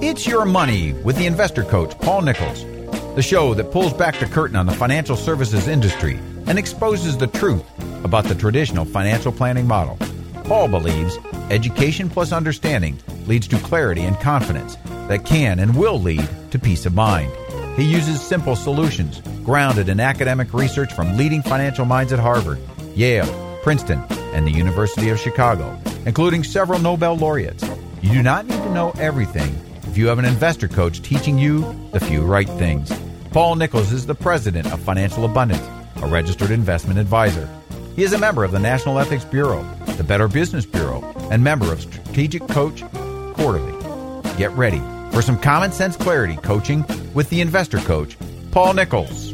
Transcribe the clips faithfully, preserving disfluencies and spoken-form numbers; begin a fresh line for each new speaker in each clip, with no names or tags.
It's Your Money with the investor coach, Paul Nichols, the show that pulls back the curtain on the financial services industry and exposes the truth about the traditional financial planning model. Paul believes education plus understanding leads to clarity and confidence that can and will lead to peace of mind. He uses simple solutions grounded in academic research from leading financial minds at Harvard, Yale, Princeton, and the University of Chicago, including several Nobel laureates. You do not need to know everything if you have an investor coach teaching you the few right things. Paul Nichols is the president of Financial Abundance, a registered investment advisor. He is a member of the National Ethics Bureau, the Better Business Bureau, and member of Strategic Coach Quarterly. Get ready for some common sense clarity coaching with the investor coach, Paul Nichols.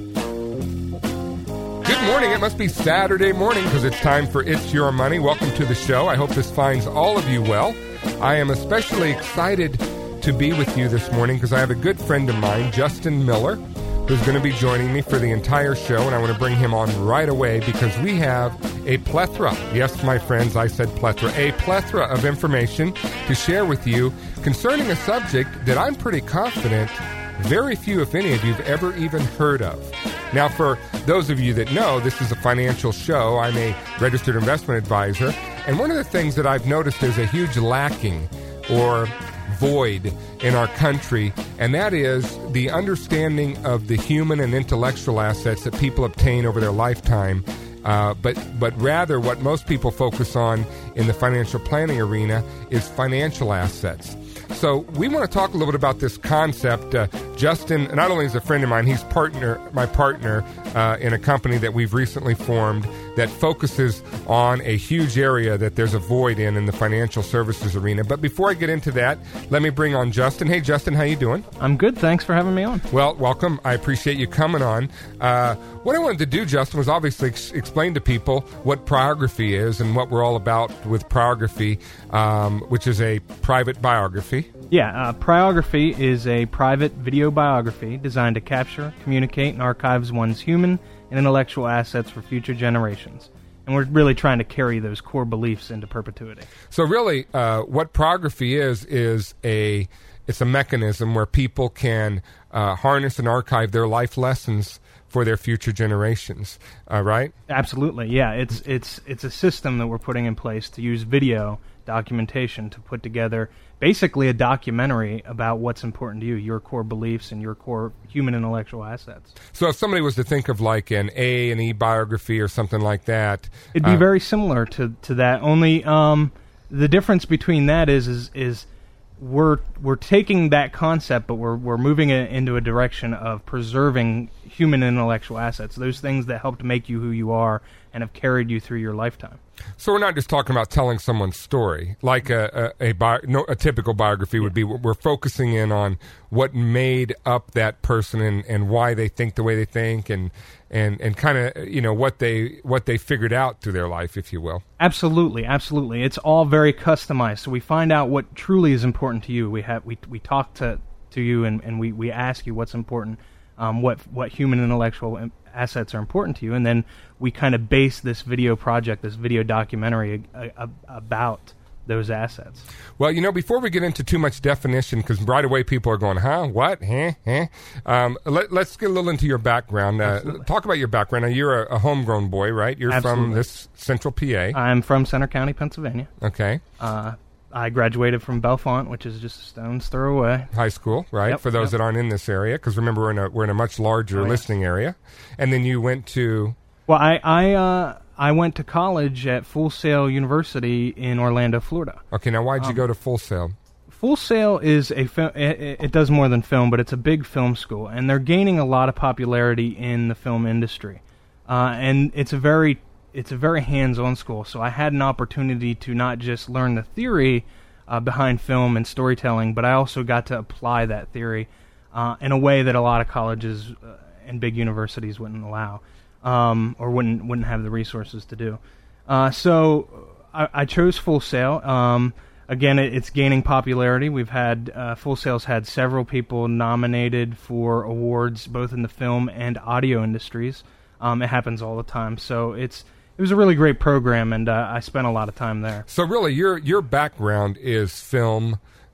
Good morning. It must be Saturday morning because it's time for It's Your Money. Welcome to the show. I hope this finds all of you well. I am especially excited to be with you this morning because I have a good friend of mine, Justin Miller, who's going to be joining me for the entire show, and I want to bring him on right away because we have a plethora, yes, my friends, I said plethora, a plethora of information to share with you concerning a subject that I'm pretty confident very few, if any of you, have ever even heard of. Now, for those of you that know, this is a financial show. I'm a registered investment advisor, and one of the things that I've noticed is a huge lacking or void in our country, and that is the understanding of the human and intellectual assets that people obtain over their lifetime. Uh, but but rather what most people focus on in the financial planning arena is financial assets. So we want to talk a little bit about this concept. Uh, Justin, not only is a friend of mine, he's partner, my partner uh, in a company that we've recently formed that focuses on a huge area that there's a void in in the financial services arena. But before I get into that, let me bring on Justin. Hey, Justin, how you doing?
I'm good. Thanks for having me on.
Well, welcome. I appreciate you coming on. Uh, what I wanted to do, Justin, was obviously ex- explain to people what Priography is and what we're all about with Priography, um, which is a private biography.
Yeah, uh, Priography is a private video biography designed to capture, communicate, and archive one's human and intellectual assets for future generations. And we're really trying to carry those core beliefs into perpetuity.
So really, uh, what Priography is, is a it's a mechanism where people can uh, harness and archive their life lessons for their future generations, uh, right?
Absolutely, yeah. It's it's it's a system that we're putting in place to use video documentation to put together basically a documentary about what's important to you, your core beliefs and your core human intellectual assets.
So if somebody was to think of like an A and E biography or something like that,
it'd be
uh,
very similar to, to that. Only um, the difference between that is is is we're we're taking that concept, but we're we're moving it into a direction of preserving human intellectual assets, those things that helped make you who you are and have carried you through your lifetime.
So we're not just talking about telling someone's story, like a a, a, bio, no, a typical biography would be. We're focusing in on what made up that person and, and why they think the way they think, and and, and kind of you know what they what they figured out through their life, if you will.
Absolutely, absolutely. It's all very customized. So we find out what truly is important to you. We have we we talk to to you and, and we, we ask you what's important. Um, what what human intellectual assets are important to you, and then we kind of base this video project, this video documentary a, a, about those assets.
Well, you know, before we get into too much definition, because right away people are going, huh, what, huh, huh? Um, let, let's get a little into your background. Uh, talk about your background. Now, you're a, a homegrown boy, right? You're
Absolutely.
From this central P A.
I'm from Center County, Pennsylvania.
Okay.
Uh I graduated from Bellefonte, which is just a stone's throw away.
High school, right?
Yep,
For those
yep.
that aren't in this area, because remember we're in a we're in a much larger
oh,
listening
yes.
area. And then you went to.
Well, I I uh, I went to college at Full Sail University in Orlando, Florida.
Okay, now why'd you
um,
go to Full Sail?
Full Sail is a film. It, it does more than film, but it's a big film school, and they're gaining a lot of popularity in the film industry. Uh, and it's a very it's a very hands-on school. So I had an opportunity to not just learn the theory Uh, behind film and storytelling, but I also got to apply that theory uh, in a way that a lot of colleges uh, and big universities wouldn't allow, um, or wouldn't wouldn't have the resources to do. Uh, so I, I chose Full Sail. Um, again, it, it's gaining popularity. We've had uh, Full Sail's had several people nominated for awards, both in the film and audio industries. Um, it happens all the time. So it's It was a really great program, and uh, I spent a lot of time there.
So really, your your background is film,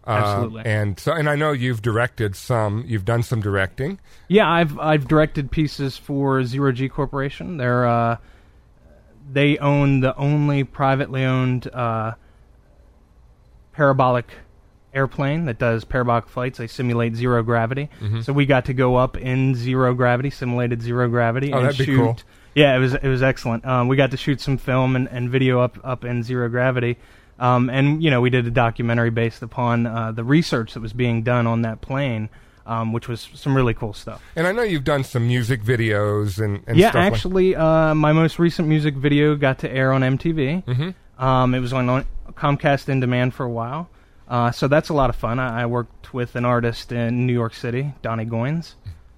Absolutely.
Uh, and so, and I know you've directed some. You've done some directing.
Yeah, I've I've directed pieces for Zero G Corporation. They're uh, they own the only privately owned uh, parabolic airplane that does parabolic flights. They simulate zero gravity. Mm-hmm. So we got to go up in zero gravity, simulated zero gravity,
oh,
and
that'd
shoot.
Be cool.
Yeah, it was it was excellent. Um, we got to shoot some film and, and video up up in zero gravity. Um, and, you know, we did a documentary based upon uh, the research that was being done on that plane, um, which was some really cool stuff.
And I know you've done some music videos and, and
yeah,
stuff. Yeah,
actually,
like-
uh, my most recent music video got to air on M T V.
Mm-hmm.
Um, it was on Comcast In Demand for a while. Uh, so that's a lot of fun. I, I worked with an artist in New York City, Donnie Goines.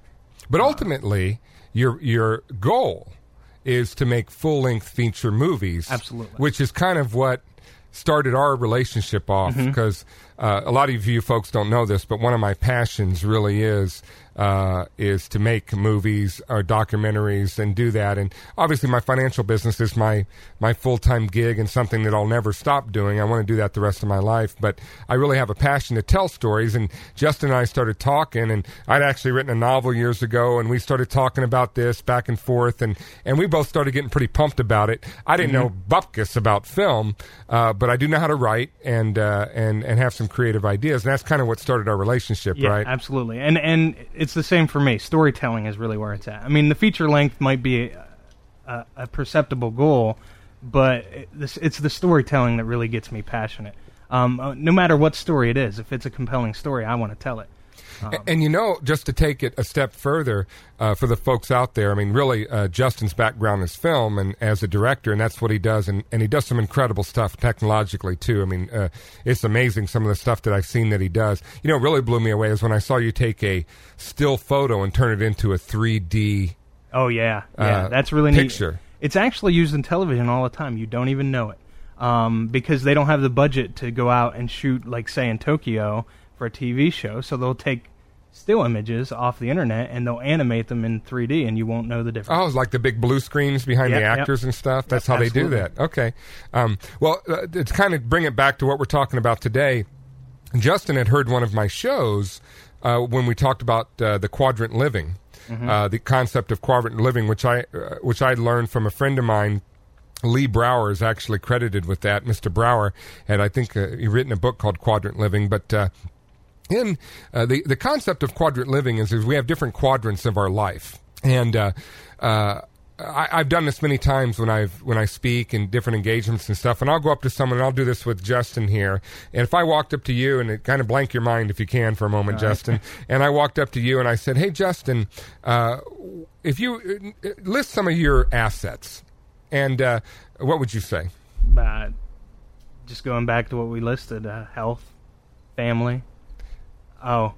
But ultimately, your your goal is to make full-length feature movies.
Absolutely.
Which is kind of what started our relationship off, because mm-hmm. uh, a lot of you folks don't know this, but one of my passions really is uh, is to make movies or documentaries and do that. And obviously my financial business is my, my full-time gig and something that I'll never stop doing. I want to do that the rest of my life, but I really have a passion to tell stories. And Justin and I started talking, and I'd actually written a novel years ago, and we started talking about this back and forth, and, and we both started getting pretty pumped about it. I didn't mm-hmm. know bupkis about film, uh, but I do know how to write and, uh, and, and have some creative ideas. And that's kind of what started our relationship,
yeah,
right?
Absolutely. And, and it's the same for me. Storytelling is really where it's at. I mean, the feature length might be a, a, a perceptible goal, but it, this, it's the storytelling that really gets me passionate. Um, uh, no matter what story it is, if it's a compelling story, I want to tell it. Um,
and, and, you know, just to take it a step further, uh, for the folks out there, I mean, really, uh, Justin's background is film and as a director, and that's what he does. And, and he does some incredible stuff technologically, too. I mean, uh, it's amazing some of the stuff that I've seen that he does. You know, what really blew me away is when I saw you take a still photo and turn it into a three D
Oh, yeah. Yeah,
uh,
that's really
picture.
neat. It's actually used in television all the time. You don't even know it. Um, because they don't have the budget to go out and shoot, like, say, in Tokyo for a T V show, so they'll take still images off the internet and they'll animate them in three D, and you won't know the difference.
Oh, it's like the big blue screens behind
yep,
the actors
yep.
and stuff. That's
yep,
how
absolutely.
they do that. Okay. Um, well, uh, to kind of bring it back to what we're talking about today, Justin had heard one of my shows uh, when we talked about uh, the quadrant living, mm-hmm. uh, the concept of quadrant living, which I uh, which I learned from a friend of mine. Lee Brower is actually credited with that. Mister Brower had, I think, uh, he written a book called Quadrant Living, but uh, in uh, the the concept of quadrant living is, is we have different quadrants of our life, and uh, uh, I, I've done this many times when I've when I speak in different engagements and stuff. And I'll go up to someone, and I'll do this with Justin here. And if I walked up to you, and it kind of blank your mind if you can for a moment, All Justin. Right. And I walked up to you and I said, "Hey, Justin, uh, if you uh, list some of your assets, and uh, what would you say?"
Uh, just going back to what we listed: uh, health, family. Oh,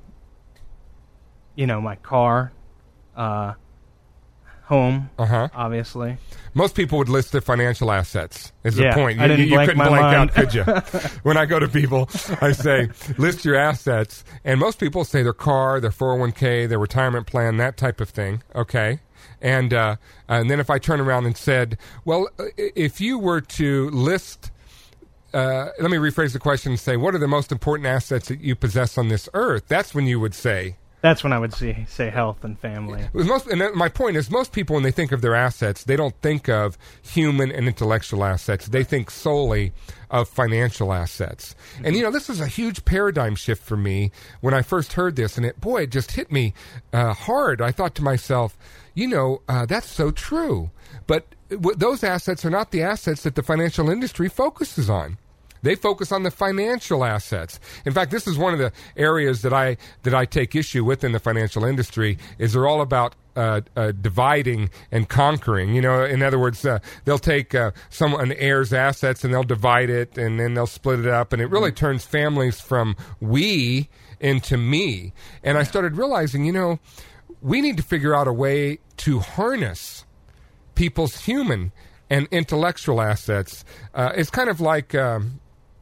you know, my car, uh, home,
uh-huh.
obviously.
Most people would list their financial assets, is
yeah,
the point. You,
I didn't
you, you
blank
couldn't
my
blank
mind.
out, could you? When I go to people, I say, list your assets. And most people say their car, their four oh one k, their retirement plan, that type of thing. Okay. And, uh, and then if I turn around and said, well, if you were to list... Uh, let me rephrase the question and say, what are the most important assets that you possess on this earth? That's when you would say...
That's when I would say, say health and family.
Most, and my point is, most people, when they think of their assets, they don't think of human and intellectual assets. They think solely of financial assets. Mm-hmm. And, you know, this is a huge paradigm shift for me when I first heard this. And, it, boy, it just hit me uh, hard. I thought to myself, you know, uh, that's so true. But w- those assets are not the assets that the financial industry focuses on. They focus on the financial assets. In fact, this is one of the areas that I that I take issue with in the financial industry. Is they're all about uh, uh, dividing and conquering. You know, in other words, uh, they'll take uh, some an heir's assets and they'll divide it, and then they'll split it up, and it really turns families from we into me. And I started realizing, you know, we need to figure out a way to harness people's human and intellectual assets. Uh, it's kind of like. Um,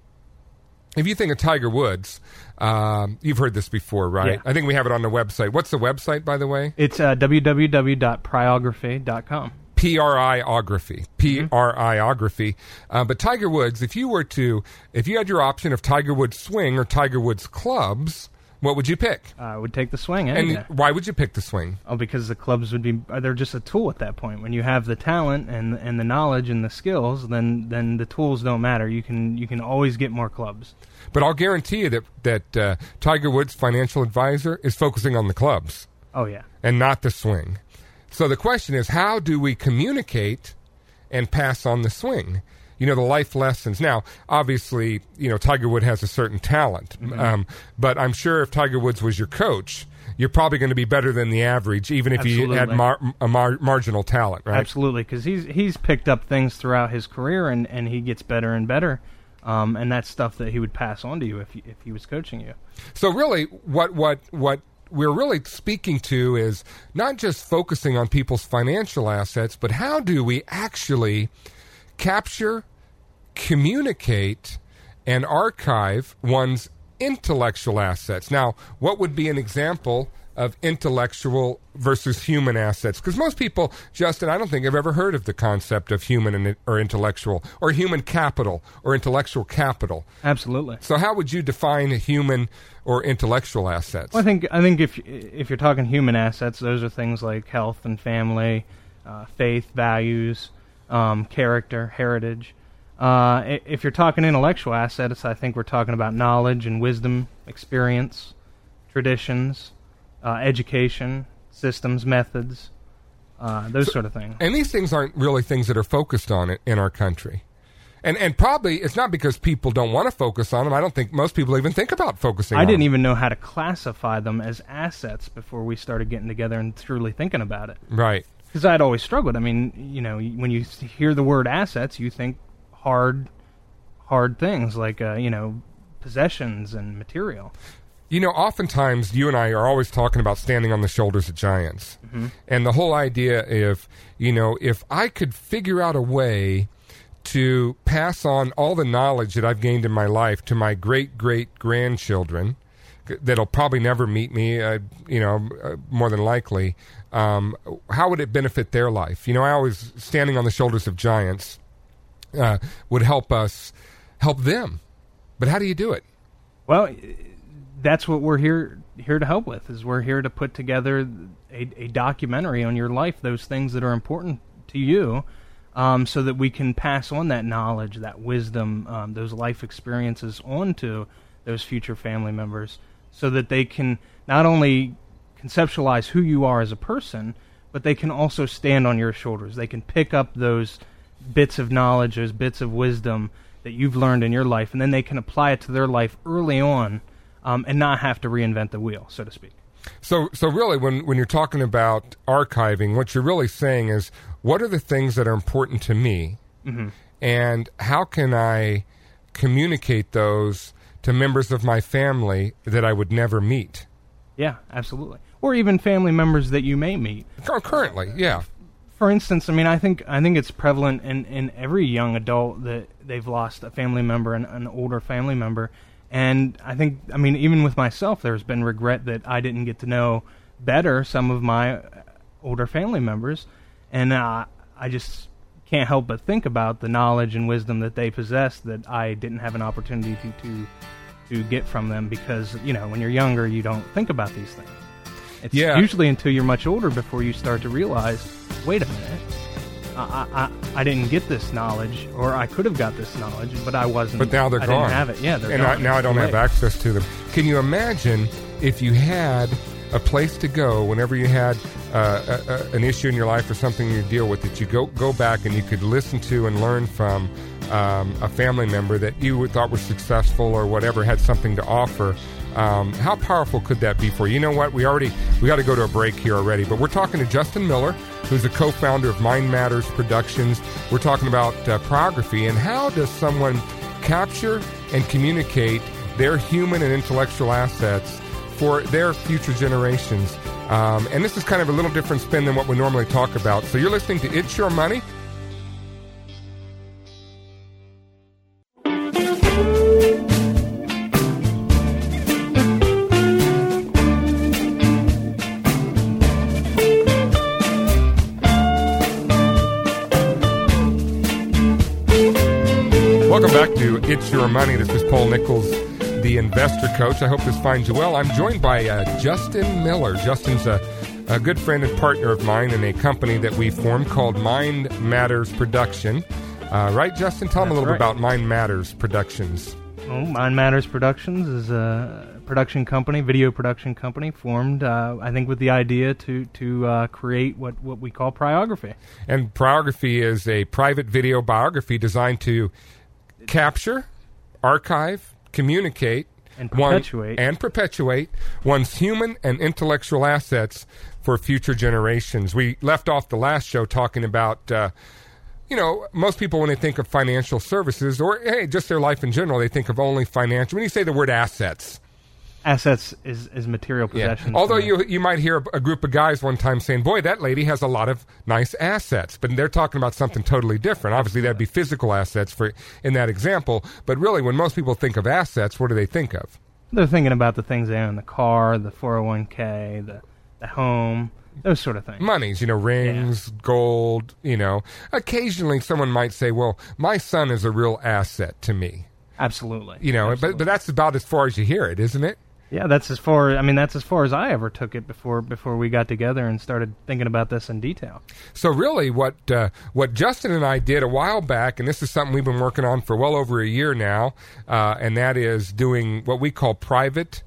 If you think of Tiger Woods, um, you've heard this before, right?
Yeah.
I think we have it on the website. What's the website, by the way?
It's uh, w w w dot priography dot com.
P R I-ography, P R I-ography. Uh, but Tiger Woods, if you were to, if you had your option of Tiger Woods swing or Tiger Woods clubs, what would you pick?
I would take the swing.
And
day.
Why would you pick the swing?
Oh, because the clubs would be, they're just a tool at that point. When you have the talent and and the knowledge and the skills, then then the tools don't matter. You can you can always get more clubs.
But I'll guarantee you that, that uh, Tiger Woods' financial advisor is focusing on the clubs.
Oh, yeah.
And not the swing. So the question is, how do we communicate and pass on the swing? You know, the life lessons. Now, obviously, you know, Tiger Woods has a certain talent. Mm-hmm. Um, but I'm sure if Tiger Woods was your coach, you're probably going to be better than the average, even if
Absolutely.
you had mar- a mar- marginal talent, right?
Absolutely, because he's, he's picked up things throughout his career, and, and he gets better and better. Um, and that's stuff that he would pass on to you if he, if he was coaching you.
So really, what what what we're really speaking to is not just focusing on people's financial assets, but how do we actually capture, communicate, and archive one's intellectual assets. Now, what would be an example of intellectual versus human assets? Because most people, Justin, I don't think I've ever heard of the concept of human and, or intellectual, or human capital, or intellectual capital.
Absolutely.
So how would you define human or intellectual assets?
Well, I think I think if if you're talking human assets, those are things like health and family, uh, faith, values, um, character, heritage. Uh, if you're talking intellectual assets, I think we're talking about knowledge and wisdom, experience, traditions, uh, education, systems, methods, uh, those so, sort of things.
And these things aren't really things that are focused on it in our country. And and probably it's not because people don't want to focus on them. I don't think most people even think about focusing
I
on them.
I didn't even know how to classify them as assets before we started getting together and truly thinking about it.
Right.
Because I'd always struggled. I mean, you know, when you hear the word assets, you think hard, hard things like, uh, you know, possessions and material.
You know, oftentimes you and I are always talking about standing on the shoulders of giants. Mm-hmm. And the whole idea of, you know, if I could figure out a way to pass on all the knowledge that I've gained in my life to my great-great-grandchildren that'll probably never meet me, uh, you know, uh, more than likely, um, how would it benefit their life? You know, I always, standing on the shoulders of giants uh, would help us help them. But how do you do it?
Well, that's what we're here here to help with, is we're here to put together a, a documentary on your life, those things that are important to you, Um, so that we can pass on that knowledge, that wisdom, um, those life experiences on to those future family members, so that they can not only conceptualize who you are as a person, but they can also stand on your shoulders. They can pick up those bits of knowledge, those bits of wisdom that you've learned in your life, and then they can apply it to their life early on, um, and not have to reinvent the wheel, so to speak.
So, so really, when, when you're talking about archiving, what you're really saying is, what are the things that are important to me, mm-hmm. and how can I communicate those to members of my family that I would never meet?
Yeah, absolutely. Or even family members that you may meet.
Currently, yeah.
For instance, I mean, I think I think it's prevalent in, in every young adult that they've lost a family member, an, an older family member. And I think, I mean, even with myself, there's been regret that I didn't get to know better some of my older family members. And uh, I just can't help but think about the knowledge and wisdom that they possess that I didn't have an opportunity to, to, to get from them, because, you know, when you're younger, you don't think about these things. It's
yeah.
usually until you're much older before you start to realize, wait a minute, I, I, I didn't get this knowledge, or I could have got this knowledge, but I wasn't.
But now they're
I
gone.
Didn't have it. Yeah, they're
and
gone.
I, now I don't have access to them. Can you imagine if you had a place to go whenever you had uh, a, a, an issue in your life or something you deal with, that you go go back and you could listen to and learn from um, a family member that you thought was successful or whatever, had something to offer? Um, how powerful could that be for you? You know what? We already we got to go to a break here already, but we're talking to Justin Miller, who's a co-founder of Mind Matters Productions. We're talking about uh, pornography, and how does someone capture and communicate their human and intellectual assets for their future generations. Um, and this is kind of a little different spin than what we normally talk about. So you're listening to It's Your Money. Welcome back to It's Your Money. This is Paul Nichols, the Investor Coach. I hope this finds you well. I'm joined by uh, Justin Miller. Justin's a, a good friend and partner of mine in a company that we formed called Mind Matters Production. Uh, right, Justin? Tell them a little
right.
bit about Mind Matters Productions.
Well, Mind Matters Productions is a production company, video production company, formed, uh, I think, with the idea to to uh, create what, what we call Priography.
And Priography is a private video biography designed to capture, archive, communicate,
and perpetuate.
One, and perpetuate one's human and intellectual assets for future generations. We left off the last show talking about... Uh, You know, most people, when they think of financial services, or, hey, just their life in general, they think of only financial. When you say the word assets.
Assets is, is material possessions.
Yeah. Although you you might hear a, a group of guys one time saying, boy, that lady has a lot of nice assets. But they're talking about something totally different. Obviously, that'd be physical assets for in that example. But really, when most people think of assets, what do they think of?
They're thinking about the things they own, the car, the four oh one k, the, the home... Those sort of things. Monies,
you know, rings, yeah. gold, you know. Occasionally someone might say, well, my son is a real asset to me.
Absolutely.
You know,
Absolutely.
but but that's about as far as you hear it, isn't it?
Yeah, that's as far, I mean, that's as far as I ever took it before before we got together and started thinking about this in detail.
So really what uh, what Justin and I did a while back, and this is something we've been working on for well over a year now, uh, and that is doing what we call private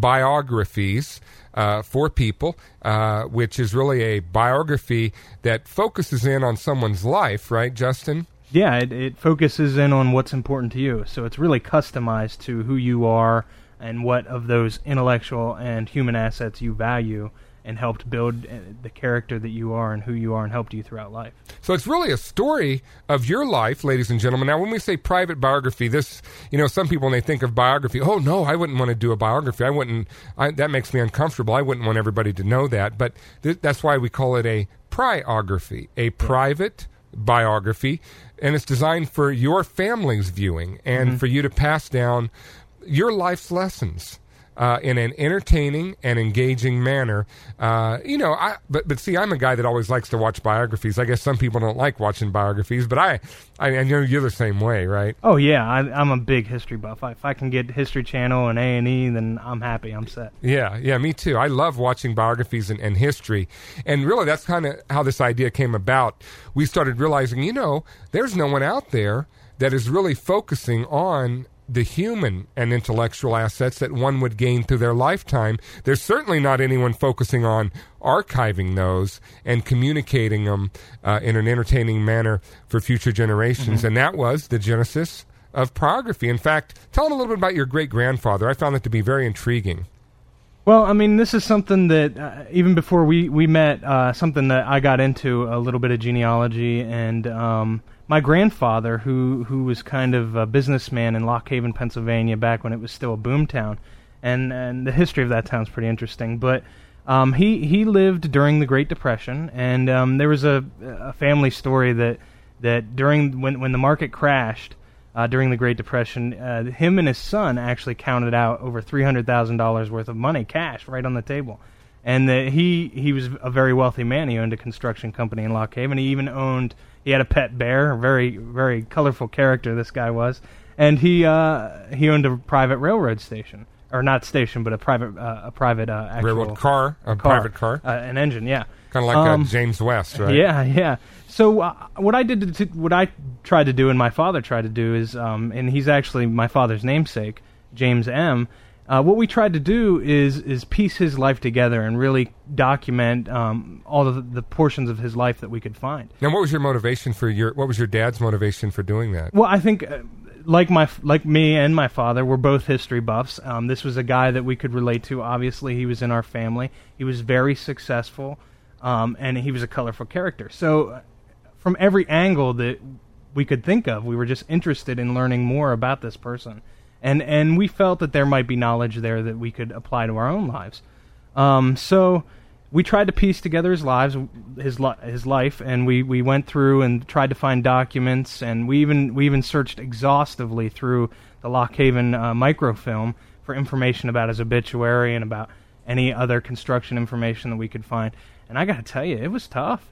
biographies uh, for people, uh, which is really a biography that focuses in on someone's life, right, Justin?
Yeah, it, it focuses in on what's important to you. So it's really customized to who you are and what of those intellectual and human assets you value and helped build the character that you are and who you are and helped you throughout life.
So it's really a story of your life, ladies and gentlemen. Now, when we say private biography, this, you know, some people, when they think of biography, oh, no, I wouldn't want to do a biography. I wouldn't, I, that makes me uncomfortable. I wouldn't want everybody to know that. But th- that's why we call it a priography, a private biography. And it's designed for your family's viewing and mm-hmm. for you to pass down your life's lessons. Uh, in an entertaining and engaging manner. Uh, you know, I, but but see, I'm a guy that always likes to watch biographies. I guess some people don't like watching biographies, but I, I, I know you're the same way, right?
Oh, yeah, I, I'm a big history buff. I, if I can get History Channel and A and E, then I'm happy, I'm set.
Yeah, yeah, me too. I love watching biographies and, and history. And really, that's kind of how this idea came about. We started realizing, you know, there's no one out there that is really focusing on the human and intellectual assets that one would gain through their lifetime. There's certainly not anyone focusing on archiving those and communicating them uh, in an entertaining manner for future generations. Mm-hmm. And that was the genesis of Priography. In fact, tell them a little bit about your great-grandfather. I found that to be very intriguing.
Well, I mean, this is something that, uh, even before we, we met, uh, something that I got into a little bit of genealogy, and um, my grandfather, who, who was kind of a businessman in Lock Haven, Pennsylvania, back when it was still a boom town, and, and the history of that town's pretty interesting, but um, he, he lived during the Great Depression, and um, there was a, a family story that, that during when, when the market crashed, Uh, during the Great Depression, uh, him and his son actually counted out over three hundred thousand dollars worth of money, cash, right on the table. And the, he he was a very wealthy man. He owned a construction company in Lock Haven. He even owned, he had a pet bear, a very, very colorful character this guy was. And he uh, he owned a private railroad station. Or not station, but a private uh, a private uh, actual...
Railroad car? A
car,
private car?
Uh, an engine, yeah.
Kind of like
um,
uh, James West, right?
Yeah, yeah. So uh, what I did, to, what I tried to do, and my father tried to do, is, um, and he's actually my father's namesake, James M. Uh, what we tried to do is is piece his life together and really document um, all of the, the portions of his life that we could find.
Now, what was your motivation for your? What was your dad's motivation for doing that?
Well, I think. Uh, Like my like me and my father, we're both history buffs. Um, this was a guy that we could relate to. Obviously, he was in our family. He was very successful, um, and he was a colorful character. So, from every angle that we could think of, we were just interested in learning more about this person, and and we felt that there might be knowledge there that we could apply to our own lives. Um, so. We tried to piece together his lives, his li- his life, and we, we went through and tried to find documents, and we even we even searched exhaustively through the Lock Haven uh, microfilm for information about his obituary and about any other construction information that we could find. And I got to tell you, it was tough.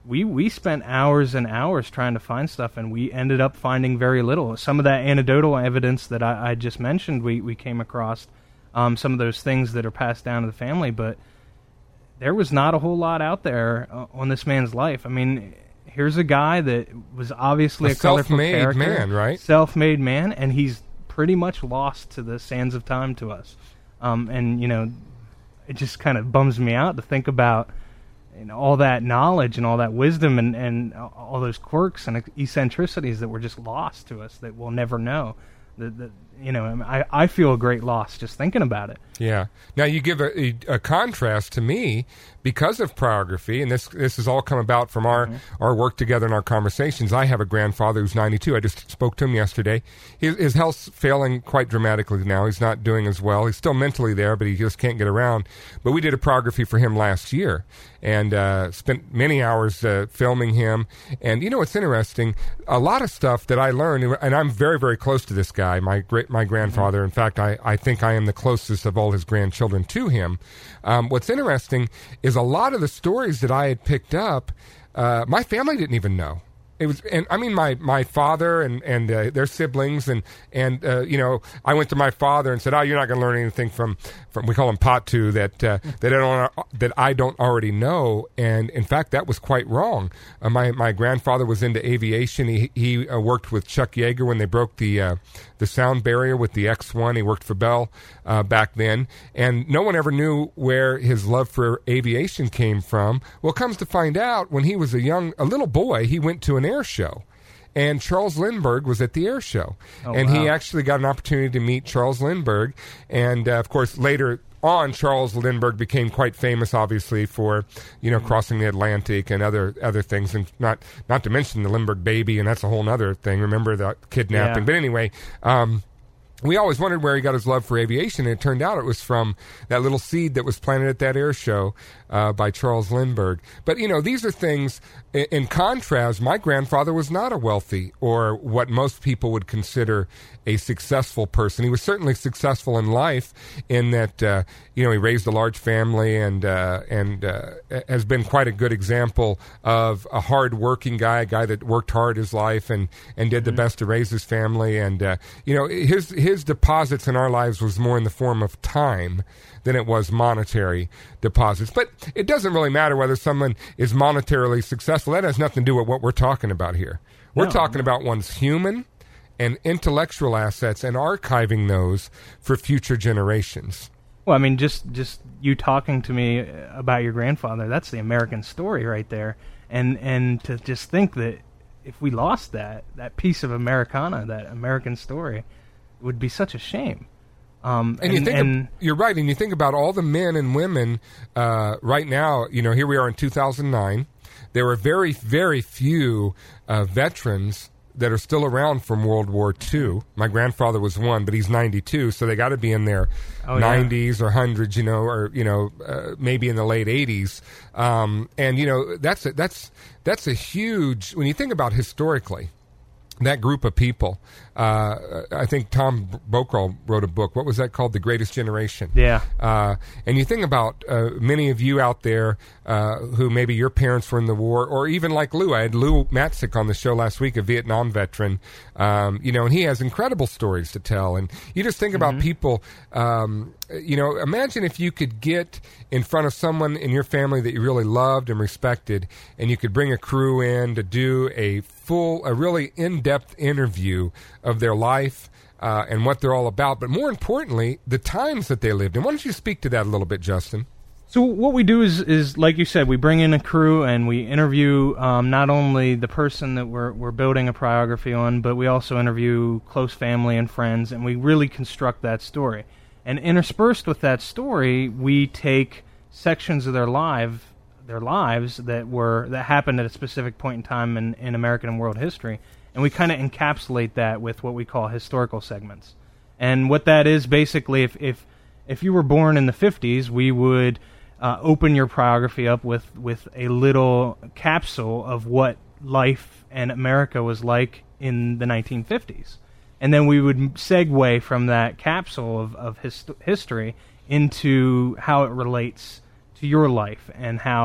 we we spent hours and hours trying to find stuff, and we ended up finding very little. Some of that anecdotal evidence that I, I just mentioned, we, we came across, um, some of those things that are passed down to the family, but there was not a whole lot out there uh, on this man's life. I mean, here's a guy that was obviously a, a colorful
self-made
character,
man, right?
Self-made man, and he's pretty much lost to the sands of time to us. Um, and, you know, it just kind of bums me out to think about, you know, all that knowledge and all that wisdom and, and all those quirks and eccentricities that were just lost to us that we'll never know. That, that you know, I, I feel a great loss just thinking about it.
Yeah. Now you give a, a, a contrast to me because of Priography, and this this has all come about from our, mm-hmm. our work together and our conversations. I have a grandfather who's ninety-two. I just spoke to him yesterday. His, his health's failing quite dramatically now. He's not doing as well. He's still mentally there, but he just can't get around. But we did a Priography for him last year and uh, spent many hours uh, filming him. And, you know, it's interesting. A lot of stuff that I learned, and I'm very, very close to this guy, my great my grandfather. Mm-hmm. In fact, I, I think I am the closest of all his grandchildren to him. Um, what's interesting is a lot of the stories that I had picked up, uh, my family didn't even know. It was, and I mean, my, my father and, and uh, their siblings, and and uh, you know, I went to my father and said, "Oh, you're not going to learn anything from, from we call him Patu that uh, that I don't that I don't already know." And in fact, that was quite wrong. Uh, my my grandfather was into aviation. He he uh, worked with Chuck Yeager when they broke the uh, the sound barrier with the X one. He worked for Bell uh, back then, and no one ever knew where his love for aviation came from. Well, comes to find out, when he was a young a little boy, he went to an air show, and Charles Lindbergh was at the air show. Oh, and wow. He actually got an opportunity to meet Charles Lindbergh, and uh, of course later on Charles Lindbergh became quite famous, obviously, for, you know, mm-hmm. crossing the Atlantic and other other things, and not not to mention the Lindbergh baby, and that's a whole other thing. Remember the kidnapping? Yeah. But anyway, um we always wondered where he got his love for aviation, and it turned out it was from that little seed that was planted at that air show uh, by Charles Lindbergh. But, you know, these are things, in, in contrast, my grandfather was not a wealthy or what most people would consider a successful person. He was certainly successful in life in that, uh, you know, he raised a large family and uh, and uh, has been quite a good example of a hard-working guy, a guy that worked hard his life and, and did mm-hmm. the best to raise his family. And, uh, you know, his his deposits in our lives was more in the form of time than it was monetary deposits. But it doesn't really matter whether someone is monetarily successful. That has nothing to do with what we're talking about here. We're no, talking no. about one's human and intellectual assets and archiving those for future generations.
Well, I mean, just just you talking to me about your grandfather, that's the American story right there. And and to just think that if we lost that, that piece of Americana, that American story, it would be such a shame. Um,
and, and you think and, of, you're right, and you think about all the men and women uh, right now. You know, here we are in two thousand nine. There were very, very few uh, veterans that are still around from World War Two. My grandfather was one, but he's ninety-two, so they got to be in their oh, nineties yeah. or hundreds, you know, or you know, uh, maybe in the late eighties. Um, and you know, that's a, that's that's a huge. When you think about historically, that group of people. Uh, I think Tom Brokaw wrote a book. What was that called? The Greatest Generation.
Yeah.
Uh, and you think about uh, many of you out there uh, who maybe your parents were in the war, or even like Lou. I had Lou Matzik on the show last week, a Vietnam veteran. Um, you know, and he has incredible stories to tell. And you just think about mm-hmm. people. Um, you know, imagine if you could get in front of someone in your family that you really loved and respected, and you could bring a crew in to do a full, a really in-depth interview of their life uh, and what they're all about, but more importantly, the times that they lived in. Why don't you speak to that a little bit, Justin?
So what we do is, is like you said, we bring in a crew and we interview um, not only the person that we're we're building a Priography on, but we also interview close family and friends, and we really construct that story. And interspersed with that story, we take sections of their life, their lives that were that happened at a specific point in time in, in American and world history, and we kind of encapsulate that with what we call historical segments. And what that is, basically, if if, if you were born in the fifties, we would uh, open your Priography up with, with a little capsule of what life and America was like in the nineteen fifties. And then we would segue from that capsule of, of hist- history into how it relates to your life and how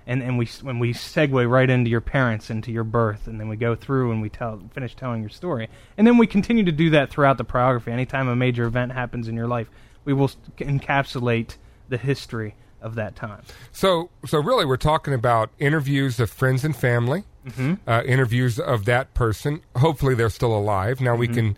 and and we when we segue right into your parents, into your birth, and then we go through and we tell finish telling your story, and then we continue to do that throughout the Priography. Anytime a major event happens in your life, we will encapsulate the history of that time.
So, so really, we're talking about interviews of friends and family, mm-hmm. uh, interviews of that person. Hopefully, they're still alive. Now, mm-hmm. we can.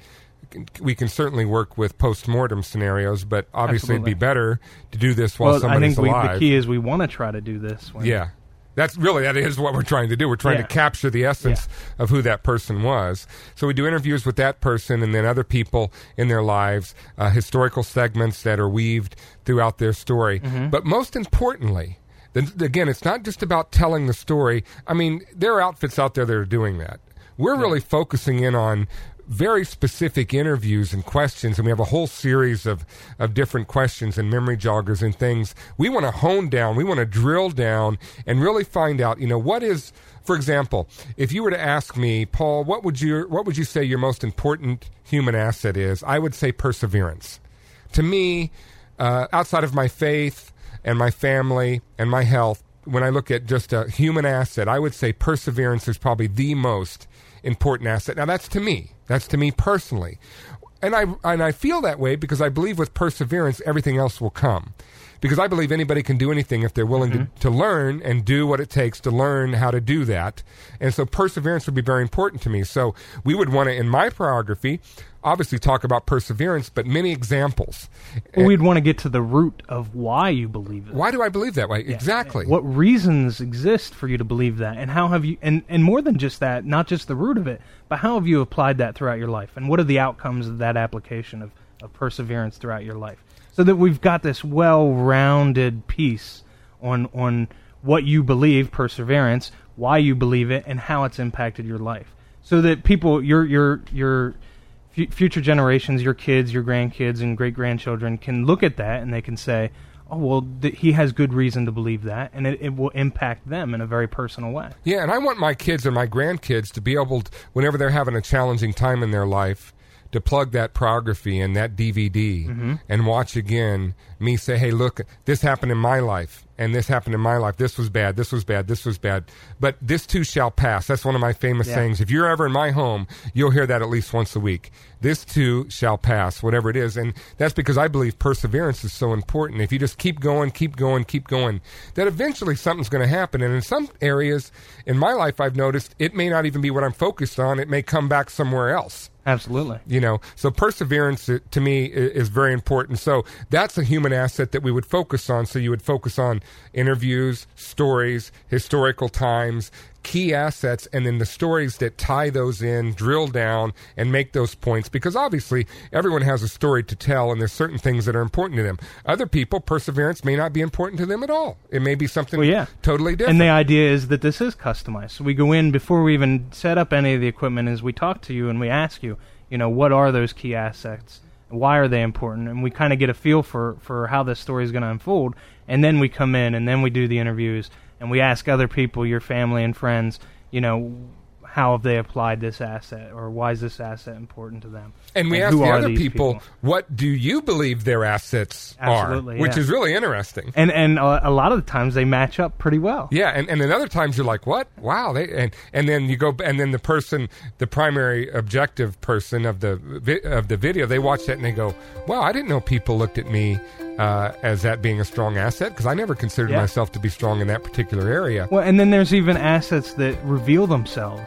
We can certainly work with post-mortem scenarios, but obviously
Absolutely.
it'd be better to do this while
well,
somebody's
I think we,
alive.
the key is we want to try to do this. When
yeah. That's really, that is what we're trying to do. We're trying
yeah.
to capture the essence
yeah.
of who that person was. So we do interviews with that person and then other people in their lives, uh, historical segments that are weaved throughout their story. Mm-hmm. But most importantly, then, again, it's not just about telling the story. I mean, there are outfits out there that are doing that. We're yeah. really focusing in on very specific interviews and questions, and we have a whole series of, of different questions and memory joggers and things. We want to hone down, we want to drill down and really find out, you know, what is, for example, if you were to ask me, Paul, what would you what would you say your most important human asset is? I would say perseverance. To me, uh, outside of my faith and my family and my health, when I look at just a human asset, I would say perseverance is probably the most important asset. Now, that's to me. That's to me personally. And I and I feel that way because I believe with perseverance, everything else will come. Because I believe anybody can do anything if they're willing mm-hmm. to, to learn and do what it takes to learn how to do that. And so perseverance would be very important to me. So we would want to, in my Priography, obviously talk about perseverance, but many examples.
Well, we'd want to get to the root of why you believe it.
Why do I believe that way?
Yeah.
Exactly.
What reasons exist for you to believe that, and how have you, and, and more than just that, not just the root of it, but how have you applied that throughout your life, and what are the outcomes of that application of, of perseverance throughout your life? So that we've got this well-rounded piece on on what you believe, perseverance, why you believe it, and how it's impacted your life. So that people, your your your f- future generations, your kids, your grandkids, and great-grandchildren can look at that and they can say, oh, well, th- he has good reason to believe that, and it, it will impact them in a very personal way.
Yeah, and I want my kids and my grandkids to be able to, whenever they're having a challenging time in their life, to plug that Priography and that D V D mm-hmm. and watch again me say, hey, look, this happened in my life, and this happened in my life. This was bad, this was bad, this was bad. But this too shall pass. That's one of my famous yeah. sayings. If you're ever in my home, you'll hear that at least once a week. This too shall pass, whatever it is. And that's because I believe perseverance is so important. If you just keep going, keep going, keep going, that eventually something's going to happen. And in some areas in my life, I've noticed it may not even be what I'm focused on. It may come back somewhere else.
Absolutely.
You know, so perseverance uh, to me is, is very important. So that's a human asset that we would focus on. So you would focus on interviews, stories, historical times, key assets, and then the stories that tie those in, drill down, and make those points. Because obviously, everyone has a story to tell, and there's certain things that are important to them. Other people, perseverance may not be important to them at all. It may be something
well, yeah.
totally different.
And the idea is that this is customized. So we go in before we even set up any of the equipment, as we talk to you and we ask you, you know, what are those key assets? Why are they important? And we kind of get a feel for, for how this story is going to unfold. And then we come in, and then we do the interviews, and we ask other people, your family and friends, you know, how have they applied this asset, or why is this asset important to them?
And we and ask the other people, people, what do you believe their assets
Absolutely,
are? Which
yeah.
is really interesting.
And and a, a lot of the times they match up pretty well.
Yeah, and, and then other times you're like, what? Wow. They, and, and then you go, and then the person, the primary objective person of the vi- of the video, they watch that and they go, wow, I didn't know people looked at me uh, as that being a strong asset, because I never considered
yeah.
myself to be strong in that particular area.
Well, and then there's even assets that reveal themselves.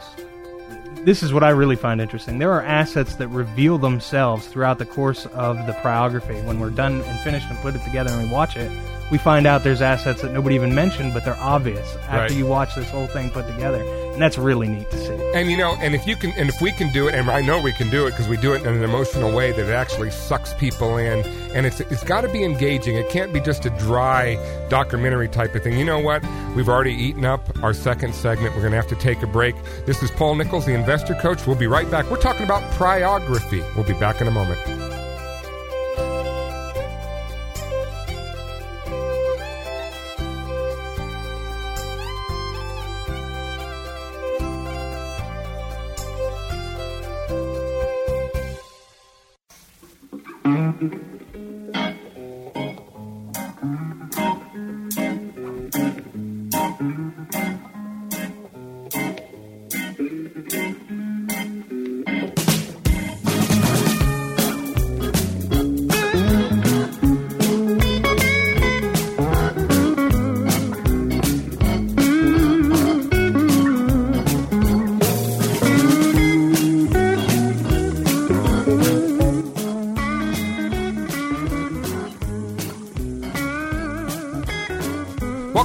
This is what I really find interesting. There are assets that reveal themselves throughout the course of the Priography. When we're done and finished and put it together and we watch it, we find out there's assets that nobody even mentioned, but they're obvious after
right.
you watch this whole thing put together. And that's really neat to see.
And you know, and if you can, and if we can do it, and I know we can do it because we do it in an emotional way that it actually sucks people in, and it's it's got to be engaging. It can't be just a dry documentary type of thing. You know what? We've already eaten up our second segment. We're going to have to take a break. This is Paul Nichols, the Investor Coach. We'll be right back. We're talking about Priography. We'll be back in a moment.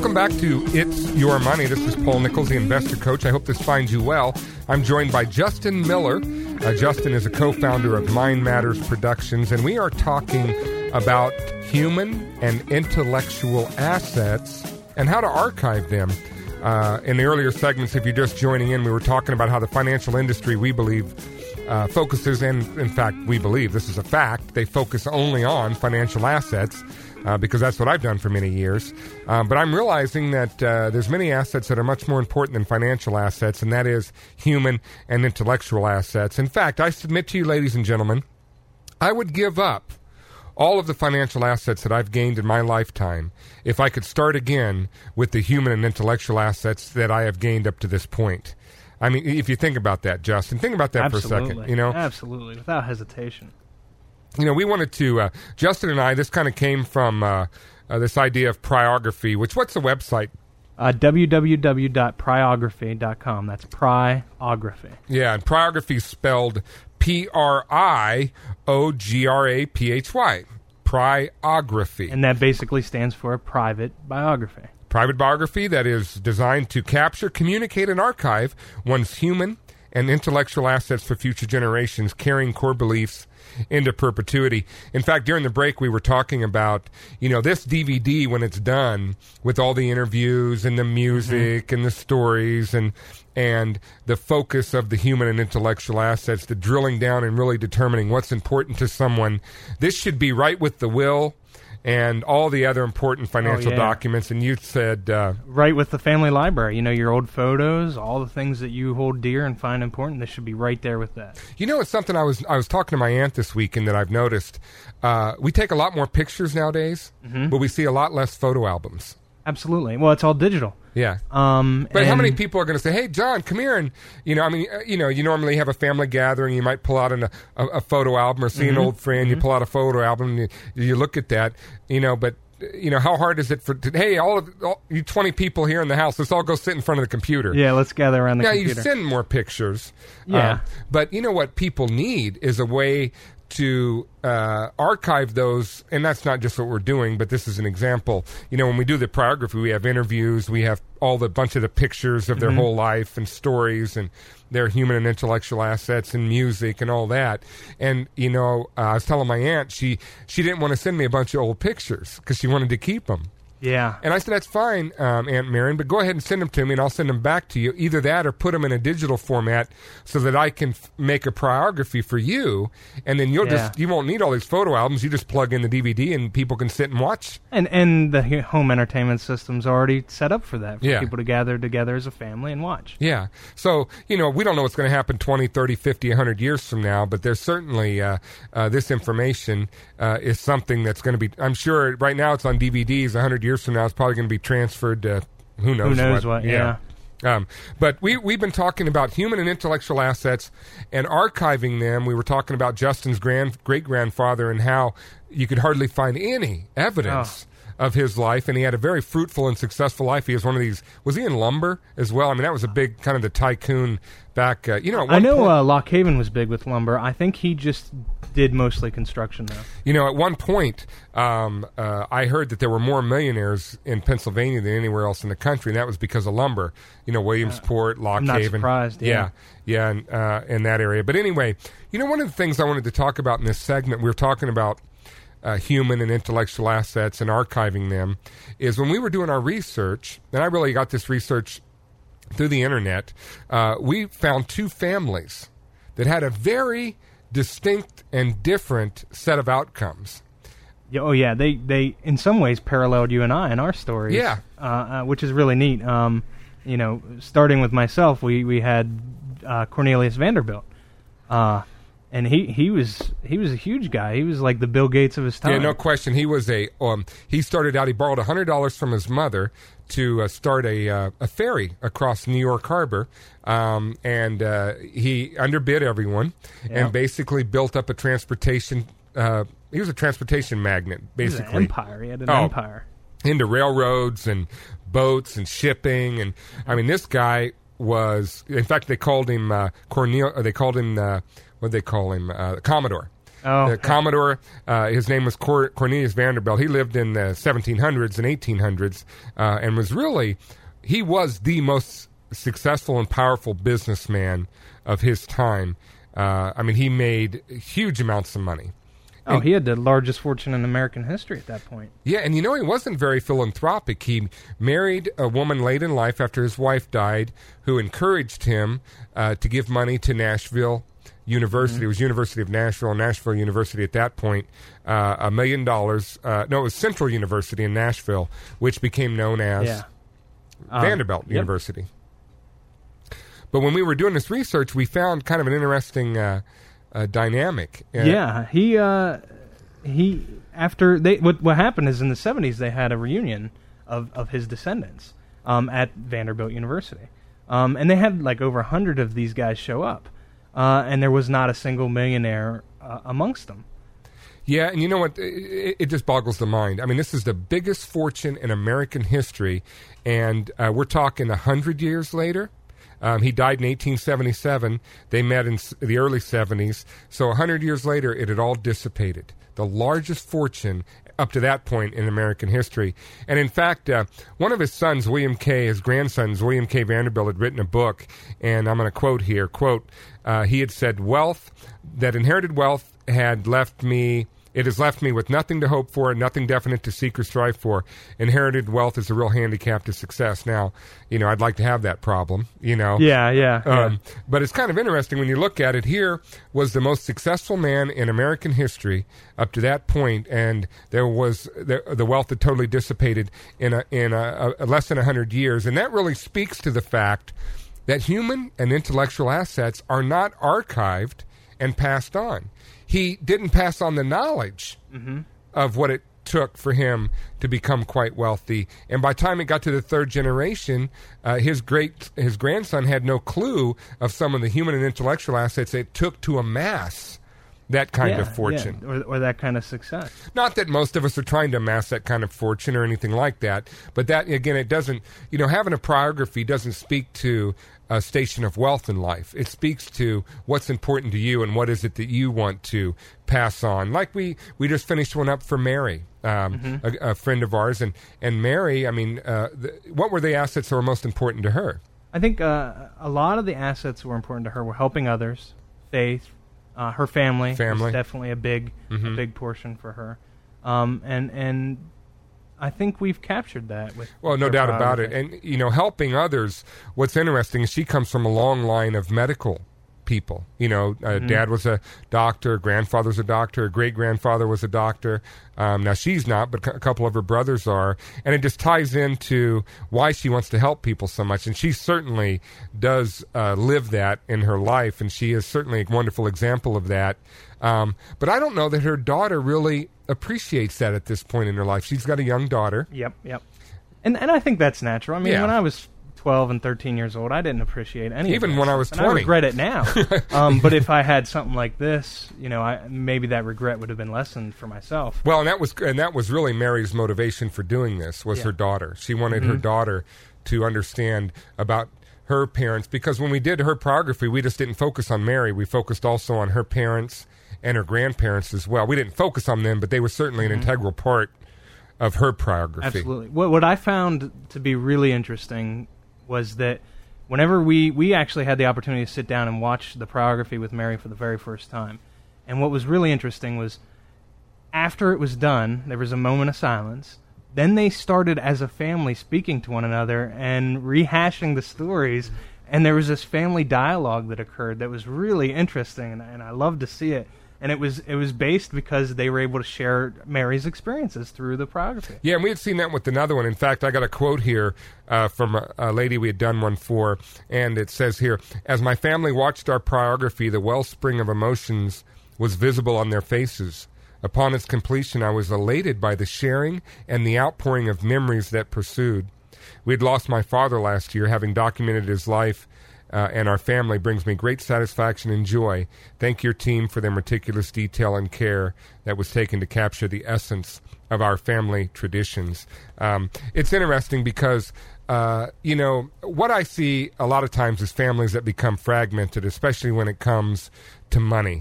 Welcome back to It's Your Money. This is Paul Nichols, the Investor Coach. I hope this finds you well. I'm joined by Justin Miller. Uh, Justin is a co-founder of Mind Matters Productions, and we are talking about human and intellectual assets and how to archive them. Uh, in the earlier segments, if you're just joining in, we were talking about how the financial industry, we believe, uh, focuses, and in fact, we believe, this is a fact, they focus only on financial assets. Uh, because that's what I've done for many years. Um, but I'm realizing that uh, there's many assets that are much more important than financial assets, and that is human and intellectual assets. In fact, I submit to you, ladies and gentlemen, I would give up all of the financial assets that I've gained in my lifetime if I could start again with the human and intellectual assets that I have gained up to this point. I mean, if you think about that, Justin, think about that
Absolutely.
for a second. You know,
Absolutely, without hesitation.
You know, we wanted to, uh, Justin and I, this kind of came from uh, uh, this idea of Priography, which, what's the website?
Uh, w w w dot priography dot com. That's Priography.
Yeah, and Priography is spelled P R I O G R A P H Y. Priography.
And that basically stands for private biography.
Private biography that is designed to capture, communicate, and archive one's human and intellectual assets for future generations, carrying core beliefs into perpetuity. In fact, during the break, we were talking about, you know, this D V D, when it's done with all the interviews and the music mm-hmm. and the stories and and the focus of the human and intellectual assets, the drilling down and really determining what's important to someone, this should be right with the will and all the other important financial
oh, yeah.
documents. And you said... Uh,
right with the family library. You know, your old photos, all the things that you hold dear and find important, this should be right there with that.
You know, it's something I was I was talking to my aunt this weekend that I've noticed. Uh, we take a lot more pictures nowadays, mm-hmm. but we see a lot less photo albums.
Absolutely. Well, it's all digital.
Yeah.
Um,
but how many people are going to say, hey, John, come here? And, you know, I mean, you know, you normally have a family gathering. You might pull out an, a, a photo album or see mm-hmm. an old friend. Mm-hmm. You pull out a photo album and you, you look at that, you know, but, you know, how hard is it for, to, hey, all of all, you twenty people here in the house, let's all go sit in front of the computer.
Yeah, let's gather around the
now,
computer.
Now, you send more pictures.
Yeah.
Um, but, you know, what people need is a way to uh, archive those, and that's not just what we're doing, but this is an example. You know, when we do the Priography, we have interviews, we have all the bunch of the pictures of their mm-hmm. whole life and stories and their human and intellectual assets and music and all that. And, you know, uh, I was telling my aunt, she, she didn't want to send me a bunch of old pictures because she wanted to keep them.
Yeah.
And I said, that's fine, um, Aunt Marion, but go ahead and send them to me, and I'll send them back to you. Either that or put them in a digital format so that I can f- make a Priography for you, and then you'll
yeah.
just you won't need all these photo albums. You just plug in the D V D, and people can sit and watch.
And and the home entertainment system's already set up for that, for
yeah.
people to gather together as a family and watch.
Yeah. So, you know, we don't know what's going to happen twenty, thirty, fifty, one hundred years from now, but there's certainly uh, uh, this information uh, is something that's going to be, I'm sure right now it's on D V Ds. one hundred years from now it's probably going to be transferred to who knows what.
Who knows what, what yeah.
yeah. Um, but we, we've been talking about human and intellectual assets and archiving them. We were talking about Justin's grand great-grandfather and how you could hardly find any evidence oh. of his life, and he had a very fruitful and successful life. He was one of these, was he in lumber as well? I mean, that was a big kind of the tycoon back, uh, you know. At one
I know
point,
uh, Lock Haven was big with lumber. I think he just did mostly construction, though.
You know, at one point, um, uh, I heard that there were more millionaires in Pennsylvania than anywhere else in the country, and that was because of lumber. You know, Williamsport, Lock
I'm not
Haven.
surprised, yeah.
Yeah, yeah in, uh, in that area. But anyway, you know, one of the things I wanted to talk about in this segment, we were talking about uh, human and intellectual assets and archiving them, is when we were doing our research, and I really got this research through the internet, uh, we found two families that had a very distinct and different set of outcomes.
Oh yeah, they they in some ways paralleled you and I in our stories.
Yeah,
uh, uh, which is really neat. Um, you know, starting with myself, we we had uh, Cornelius Vanderbilt, uh, and he, he was he was a huge guy. He was like the Bill Gates of his time.
Yeah, no question. He was a um, he started out. He borrowed a hundred dollars from his mother to uh, start a uh, a ferry across New York Harbor, um, and uh, he underbid everyone
Yep.
and basically built up a transportation. Uh, he was a transportation magnate, basically.
He was an empire. He had an
oh,
empire
into railroads and boats and shipping, and I mean, this guy was. In fact, they called him uh, Cornel. Or they called him uh, what did they call him? Uh, Commodore.
Oh,
the
okay.
Commodore. Uh, his name was Cor- Cornelius Vanderbilt. He lived in the seventeen hundreds and eighteen hundreds uh, and was really, he was the most successful and powerful businessman of his time. Uh, I mean, he made huge amounts of money.
Oh,
And-
he had the largest fortune in American history at that point.
Yeah, and you know, he wasn't very philanthropic. He married a woman late in life after his wife died who encouraged him uh, to give money to Nashville University.
Mm-hmm.
It was University of Nashville, Nashville University at that point, uh, a million dollars. Uh, no, it was Central University in Nashville, which became known as
Yeah. Um,
Vanderbilt
yep.
University. But when we were doing this research, we found kind of an interesting uh, uh, dynamic. Uh,
Yeah, he uh, he after they what what happened is in the seventies they had a reunion of, of his descendants um, at Vanderbilt University, um, and they had like over a hundred of these guys show up, uh, and there was not a single millionaire uh, amongst them.
Yeah, and you know what? It, it just boggles the mind. I mean, this is the biggest fortune in American history, and uh, we're talking a hundred years later. Um, he died in eighteen seventy-seven. They met in s- the early seventies. So a hundred years later, it had all dissipated. The largest fortune up to that point in American history. And in fact, uh, one of his sons, William K., his grandsons, William K. Vanderbilt, had written a book, and I'm going to quote here, quote, uh, he had said, wealth, that inherited wealth had left me... It has left me with nothing to hope for, nothing definite to seek or strive for. Inherited wealth is a real handicap to success. Now, you know, I'd like to have that problem, you know.
Yeah, yeah. yeah.
Um, but it's kind of interesting when you look at it. Here was the most successful man in American history up to that point, and there was the, the wealth that totally dissipated in a, in a, a less than a hundred years. And that really speaks to the fact that human and intellectual assets are not archived and passed on. He didn't pass on the knowledge
Mm-hmm.
of what it took for him to become quite wealthy. And by the time it got to the third generation, uh, his great his grandson had no clue of some of the human and intellectual assets it took to amass that kind
yeah,
of fortune.
yeah, or, or that kind of success.
Not that most of us are trying to amass that kind of fortune or anything like that, but that, again, it doesn't, you know, having a biography doesn't speak to a station of wealth in life. It speaks to what's important to you and what is it that you want to pass on. Like we, we just finished one up for Mary, um,
Mm-hmm.
a, a friend of ours, and, and Mary, I mean, uh, the, what were the assets that were most important to her?
I think uh, a lot of the assets that were important to her were helping others, faith, uh, her family.
Family.
Was definitely a big,
Mhm.
a big portion for her, um, and and I think we've captured that with.
Well, no
her
doubt about it.
biography.
And, you know, helping others, what's interesting is she comes from a long line of medical people. You know, uh,
Mm-hmm.
dad was a doctor, grandfather's a doctor, great-grandfather was a doctor. Um, now, she's not, but a couple of her brothers are. And it just ties into why she wants to help people so much. And she certainly does uh, live that in her life, and she is certainly a wonderful example of that. Um, but I don't know that her daughter really appreciates that at this point in her life. She's got a young daughter.
Yep, yep. And and I think that's natural. I mean,
Yeah.
when I was twelve and thirteen years old, I didn't appreciate any.
Even
of that
when I
stuff,
was
and I
twenty.
regret it now. um, but if I had something like this, you know, I, maybe that regret would have been lessened for myself.
Well, and that was and that was really Mary's motivation for doing this was
Yeah.
her daughter. She wanted her daughter to understand about her parents, because when we did her biography, we just didn't focus on Mary. We focused also on her parents and her grandparents as well. We didn't focus on them, but they were certainly an integral part of her biography.
Absolutely. What what I found to be really interesting was that whenever we we actually had the opportunity to sit down and watch the biography with Mary for the very first time, and what was really interesting was after it was done, there was a moment of silence. Then they started as a family speaking to one another and rehashing the stories, and there was this family dialogue that occurred that was really interesting, and, and I loved to see it. And it was it was based because they were able to share Mary's experiences through the biography.
Yeah, and we had seen that with another one. In fact, I got a quote here uh, from a, a lady we had done one for, and it says here, "As my family watched our biography, the wellspring of emotions was visible on their faces. Upon its completion, I was elated by the sharing and the outpouring of memories that pursued. We had lost my father last year, having documented his life, uh, and our family brings me great satisfaction and joy. Thank your team for their meticulous detail and care that was taken to capture the essence of our family traditions." Um, it's interesting because, uh, you know, what I see a lot of times is families that become fragmented, especially when it comes to money.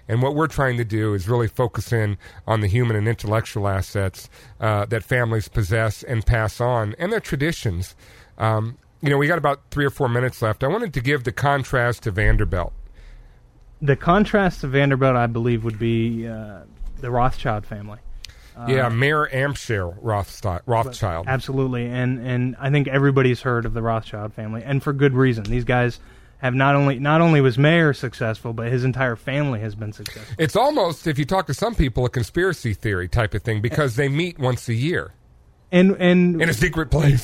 And what we're trying to do is really focus in on the human and intellectual assets uh, that families possess and pass on, and their traditions. Um, you know, we got about three or four minutes left. I wanted to give the contrast to Vanderbilt.
The contrast to Vanderbilt, I believe, would be uh, the Rothschild family.
Yeah,
uh,
Mayor Amschel Rothschild. Rothschild.
Absolutely, and and I think everybody's heard of the Rothschild family, and for good reason. These guys have not only not only was Mayer successful, but his entire family has been successful.
It's almost, if you talk to some people, a conspiracy theory type of thing, because they meet once a year.
And and
in a secret place.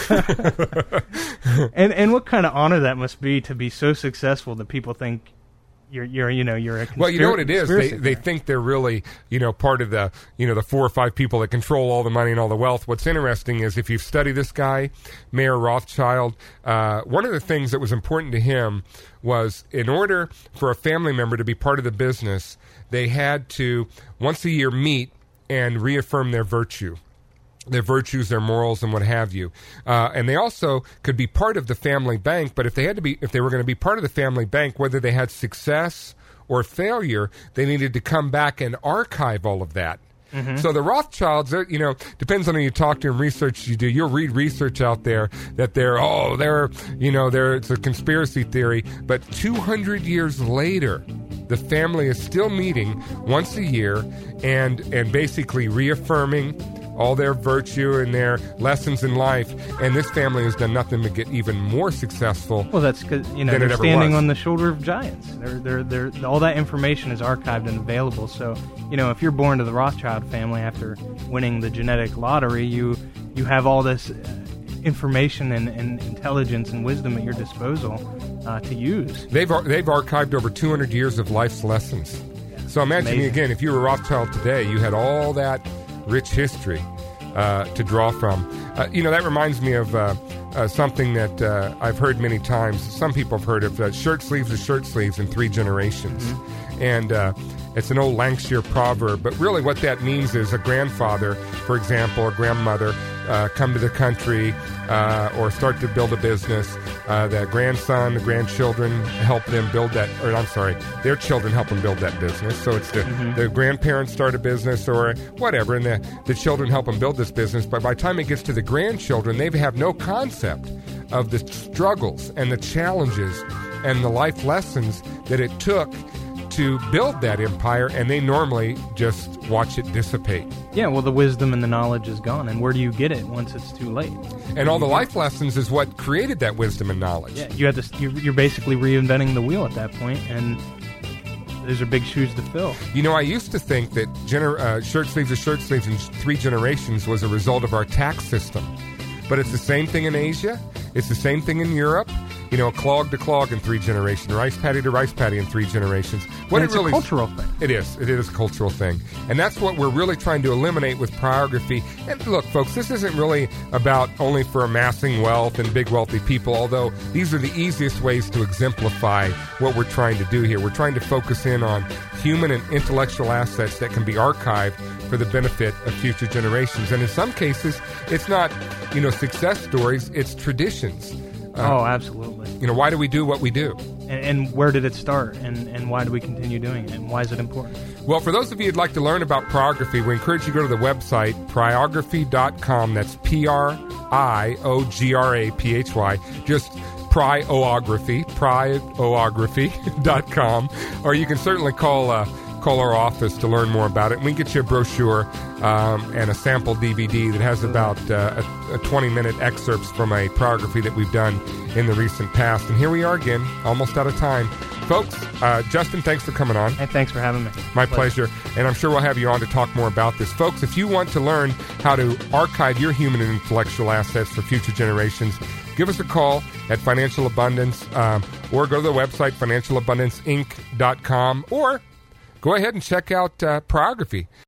and and what kind of honor that must be to be so successful that people think you're you're you know you're a conspiracy.
Well, you know what it is. They they think they're really you know part of the you know the four or five people that control all the money and all the wealth. What's interesting is if you study this guy, Mayer Rothschild, uh, one of the things that was important to him was in order for a family member to be part of the business, they had to once a year meet and reaffirm their virtue. Their virtues, their morals, and what have you, uh, and they also could be part of the family bank. But if they had to be, if they were going to be part of the family bank, whether they had success or failure, they needed to come back and archive all of that. Mm-hmm. So the Rothschilds, you know, depends on who you talk to and research you do. You'll read research out there that they're, oh, they're, you know, they're it's a conspiracy theory. But two hundred years later, the family is still meeting once a year and and basically reaffirming all their virtue and their lessons in life, and this family has done nothing but get even more successful.
Well, that's because you know they're standing on the shoulder of giants. They're, they're, they're, all that information is archived and available. So, you know, if you're born to the Rothschild family after winning the genetic lottery, you you have all this information and, and intelligence and wisdom at your disposal uh, to use.
They've they've archived over two hundred years of life's lessons. Yeah, so imagine again, if you were Rothschild today, you had all that rich history uh, to draw from. Uh, you know, that reminds me of uh, uh, something that uh, I've heard many times. Some people have heard of uh, shirt sleeves are shirt sleeves in three generations. Mm-hmm. And uh, it's an old Lancashire proverb, but really what that means is a grandfather, for example, or grandmother, uh, come to the country uh, or start to build a business. Uh, the grandson, the grandchildren help them build that, or I'm sorry, their children help them build that business. So it's the, mm-hmm. the grandparents start a business or whatever, and the, the children help them build this business. But by the time it gets to the grandchildren, they have no concept of the struggles and the challenges and the life lessons that it took to build that empire, and they normally just watch it dissipate.
Yeah, well, the wisdom and the knowledge is gone, and where do you get it once it's too late?
And all the life lessons is what created that wisdom and knowledge.
Yeah, you have to. You're, you're basically reinventing the wheel at that point, and those are big shoes to fill.
You know, I used to think that gener- uh, shirt sleeves are shirt sleeves in three generations was a result of our tax system, but it's the same thing in Asia. It's the same thing in Europe. You know, clog to clog in three generations, rice paddy to rice paddy in three generations.
What it's it really, a cultural thing.
It is. It is a cultural thing. And that's what we're really trying to eliminate with priography. And look, folks, this isn't really about only for amassing wealth and big wealthy people, although these are the easiest ways to exemplify what we're trying to do here. We're trying to focus in on human and intellectual assets that can be archived for the benefit of future generations. And in some cases, it's not, you know, success stories, it's traditions.
Uh, oh, absolutely.
You know, why do we do what we do?
And, and where did it start? And, and why do we continue doing it? And why is it important?
Well, for those of you who'd like to learn about priography, we encourage you to go to the website, priography dot com. That's P R I O G R A P H Y. Just priography, priography dot com. Or you can certainly call... Uh, Call our office to learn more about it. And we can get you a brochure um, and a sample D V D that has about uh, a, a twenty-minute excerpts from a priography that we've done in the recent past. And here we are again, almost out of time. Folks, uh, Justin, thanks for coming on.
Hey, thanks for having me.
My pleasure. pleasure. And I'm sure we'll have you on to talk more about this. Folks, if you want to learn how to archive your human and intellectual assets for future generations, give us a call at Financial Abundance um, or go to the website, financial abundance inc dot com, or go ahead and check out uh, Priography.